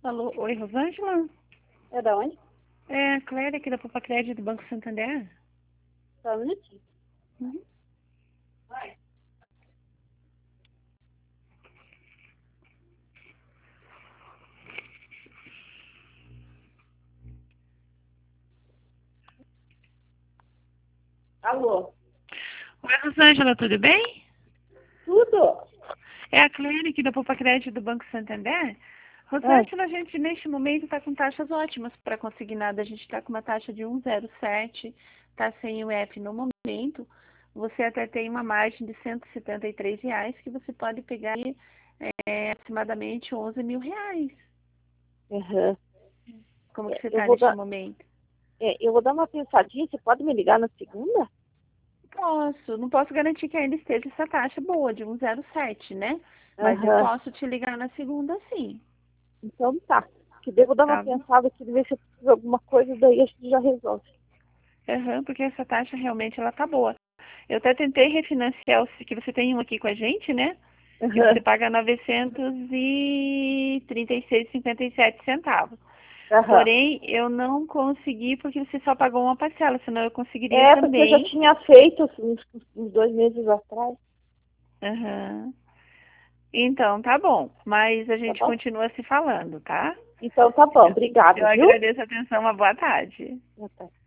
Alô, oi, Rosângela? É da onde? É a Clélia aqui da Poupa Crédito do Banco Santander. Só um minutinho. Uhum. Alô? Oi, Rosângela, tudo bem? Tudo? É a Clélia aqui da Poupa Crédito do Banco Santander. Ah, Rosângela, a gente neste momento está com taxas ótimas para consignado. A gente está com uma taxa de 1,07, está sem o F no momento. Você até tem uma margem de R$ 173 que você pode pegar aí, aproximadamente R$ 11.000. aham. Como que É, você eu está vou neste dar, momento? eu vou dar uma pensadinha. Você pode me ligar na segunda? Posso, não posso garantir que ainda esteja essa taxa boa de 1,07, né? Mas eu Aham. posso te ligar na segunda, sim. Então tá. Que daí eu vou dar uma Tá bom? pensada aqui, ver se eu preciso de alguma coisa, daí a gente já resolve. Aham, porque essa taxa realmente ela tá boa. Eu até tentei refinanciar o que você tem um aqui com a gente, né? Que você Aham. paga 936,57 centavos. Aham. Porém, eu não consegui porque você só pagou uma parcela, senão eu conseguiria É, porque eu já também. tinha feito assim, uns 2 meses atrás. Aham. Então, tá bom. Mas a Tá gente bom? continua se falando, tá? Então tá bom. Eu, eu Obrigada, viu? agradeço a atenção. Uma boa tarde. Boa tarde.